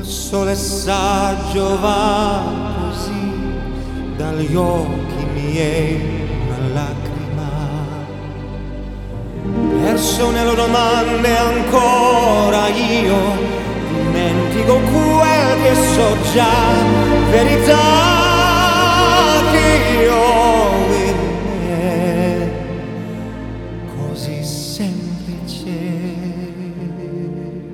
sole saggio va così dagli occhi miei una lacrima, perso nelle domande ancora io dimentico quel che so già, verità